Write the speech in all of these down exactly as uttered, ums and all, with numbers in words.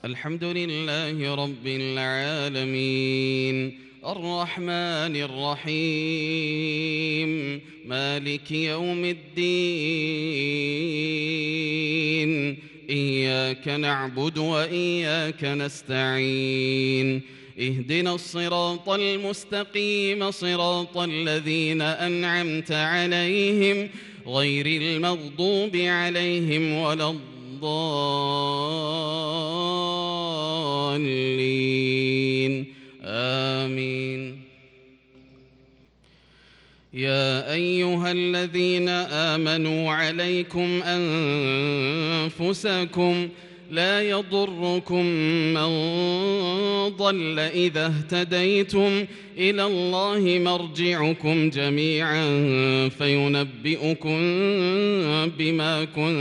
الحمد لله رب العالمين الرحمن الرحيم مالك يوم الدين إياك نعبد وإياك نستعين اهدنا الصراط المستقيم صراط الذين أنعمت عليهم غير المغضوب عليهم ولا الضالين آمين. يا أيها الذين آمنوا عليكم أنفسكم لا يضركم من ضل إذا اهتديتم إلى الله مرجعكم جميعا فينبئكم بما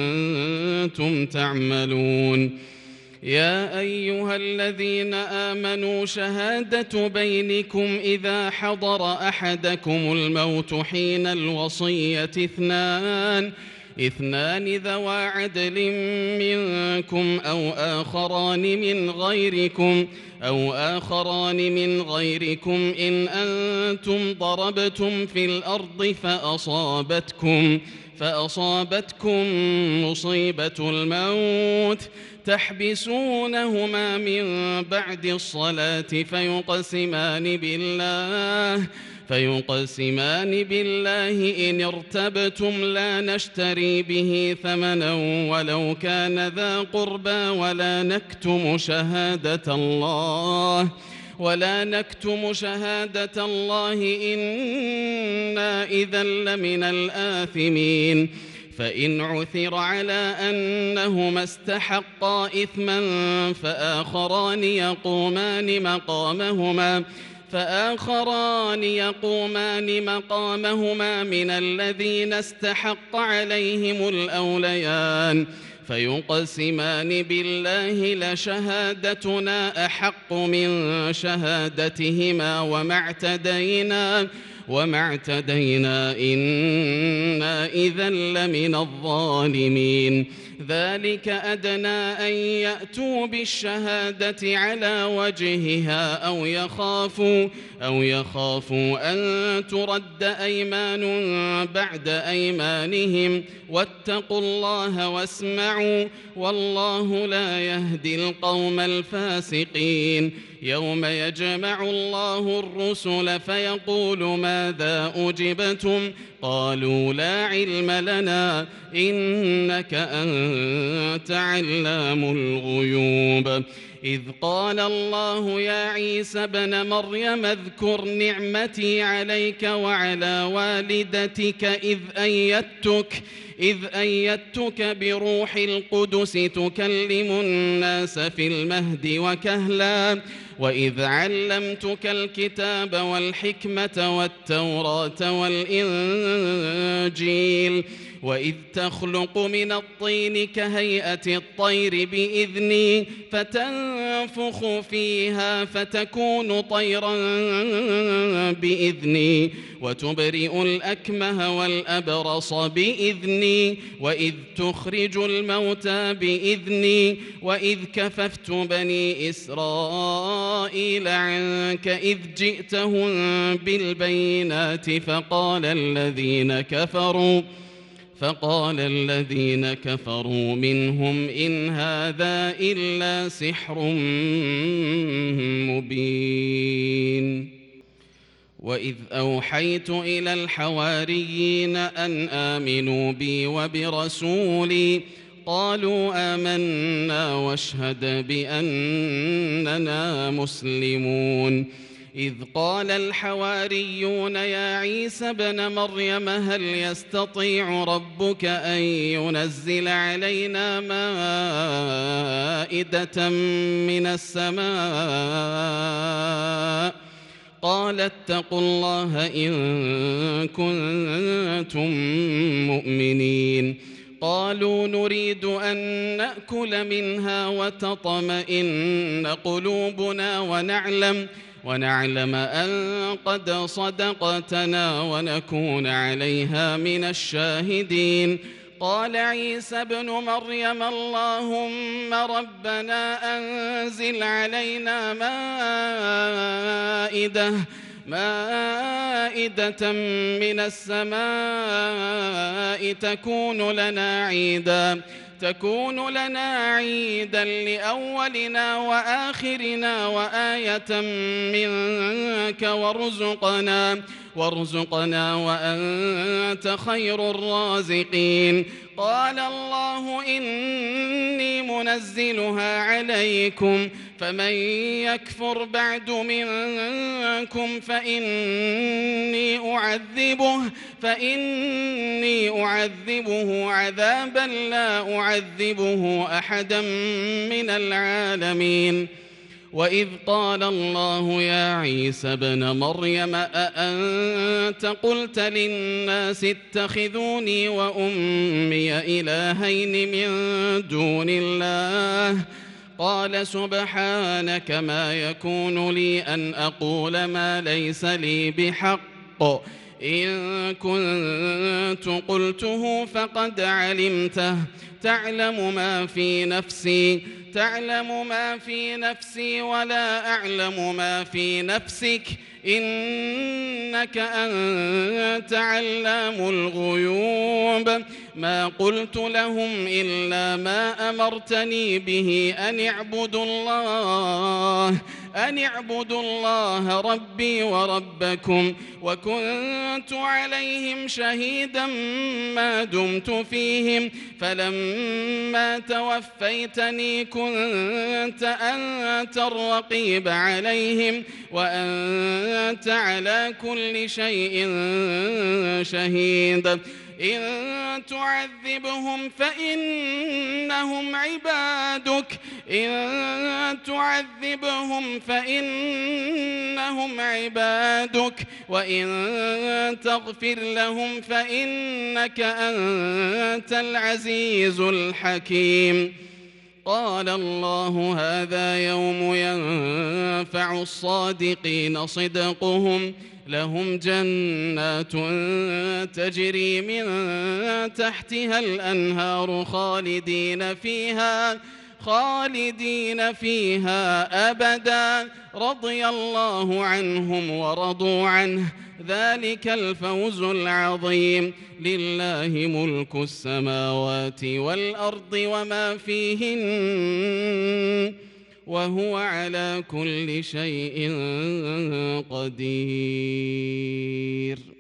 كنتم تعملون. يا أيها الذين آمنوا شهادة بينكم إذا حضر أحدكم الموت حين الوصية اثنان اثنان ذوى عدل منكم أو آخران من غيركم أو آخران من غيركم إن أنتم ضربتم في الأرض فأصابتكم فأصابتكم مصيبة الموت تحبسونهما من بعد الصلاة فيقسمان بالله فيقسمان بالله إن ارتبتم لا نشتري به ثمنا ولو كان ذا قربى ولا نكتم شهادة الله ولا نكتم شهادة الله إنا إذا لمن الآثمين. فإن عثر على أنهما استحقا إثما فآخران يقومان مقامهما فآخران يقومان مقامهما من الذين استحق عليهم الأوليان فيقسمان بالله لشهادتنا أحق من شهادتهما وما اعتدينا وما اعتدينا إنا إذا لمن الظالمين. ذلك أدنى أن يأتوا بالشهادة على وجهها أو يخافوا أو يخافوا أن ترد أيمان بعد أيمانهم واتقوا الله واسمعوا والله لا يهدي القوم الفاسقين. يوم يجمع الله الرسل فيقول ماذا أجبتم قالوا لا علم لنا إنك أنت علام الغيوب. إذ قال الله يا عيسى ابن مريم اذكر نعمتي عليك وعلى والدتك إذ أيدتك إذ أيدتك بروح القدس تكلم الناس في المهد وكهلا وإذ علمتك الكتاب والحكمة والتوراة والإنجيل وإذ تخلق من الطين كهيئة الطير بإذني فتنفخ فيها فتكون طيرا بإذني وتبرئ الأكمه والأبرص بإذني وإذ تخرج الموتى بإذني وإذ كففت بني إسرائيل عنك إذ جئتهم بالبينات فقال الذين كفروا فقال الذين كفروا منهم إن هذا إلا سحر مبين. وإذ أوحيت إلى الحواريين أن آمنوا بي وبرسولي قالوا آمنا واشهد بأننا مسلمون. إذ قال الحواريون يا عيسى ابن مريم هل يستطيع ربك أن ينزل علينا مائدة من السماء قال اتقوا الله إن كنتم مؤمنين. قالوا نريد أن نأكل منها وتطمئن قلوبنا ونعلم ونعلم أن قد صدقتنا ونكون عليها من الشاهدين قال عيسى ابن مريم اللهم ربنا أنزل علينا مائدة مائدة من السماء تكون لنا عيدا تكون لنا عيدا لأولنا وآخرنا وآية منك وارزقنا وارزقنا وأنت خير الرازقين. قال الله إني منزلها عليكم فمن يكفر بعد منكم فإني أعذبه فإني أعذبه عذابا لا أعذبه أحدا من العالمين. وإذ قال الله يا عيسى ابن مريم أأنت قلت للناس اتخذوني وأمي إلهين من دون الله قال سبحانك ما يكون لي أن أقول ما ليس لي بحق إن كنت قلته فقد علمته تعلم ما في نفسي تعلم ما في نفسي ولا أعلم ما في نفسك إنك أنت علام الغيوب. ما قلت لهم إلا ما أمرتني به أن اعبدوا الله أن اعبدوا الله ربي وربكم وكنت عليهم شهيدا ما دمت فيهم فلما توفيتني كنت أنت الرقيب عليهم وأنت على كل شيء شهيد. إن تعذبهم فإنهم عبادك إن تعذبهم فإنهم عبادك وإن تغفر لهم فإنك أنت العزيز الحكيم. قال الله هذا يوم ينفع الصادقين صدقهم لهم جنات تجري من تحتها الأنهار خالدين فيها خالدين فيها أبدا رضي الله عنهم ورضوا عنه ذلك الفوز العظيم. لله ملك السماوات والأرض وما فيهن وهو على كل شيء قدير.